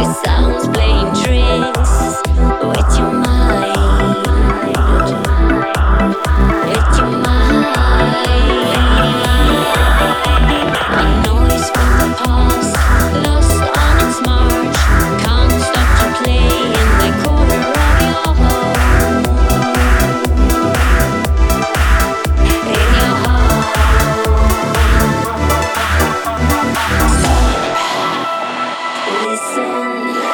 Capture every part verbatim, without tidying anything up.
sounds playing tricks with your mind, with your mind. A noise from the past, lost on its march, can't stop to play in the corner of your home, in your home. Listen.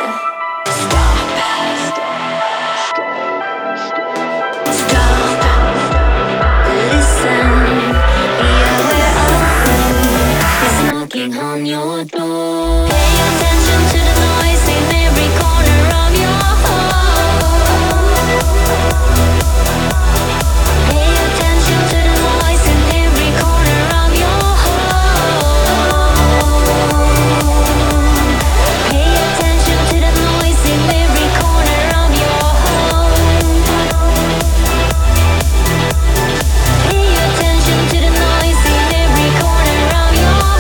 On your door. Pay attention to the noise in every corner of your home. Pay attention to the noise in every corner of your home. Pay attention to the noise in every corner of your home. Pay attention to the noise in every corner of your home.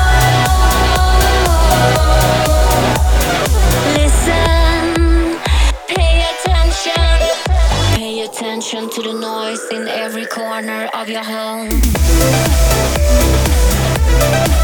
Attention to the noise in every corner of your home.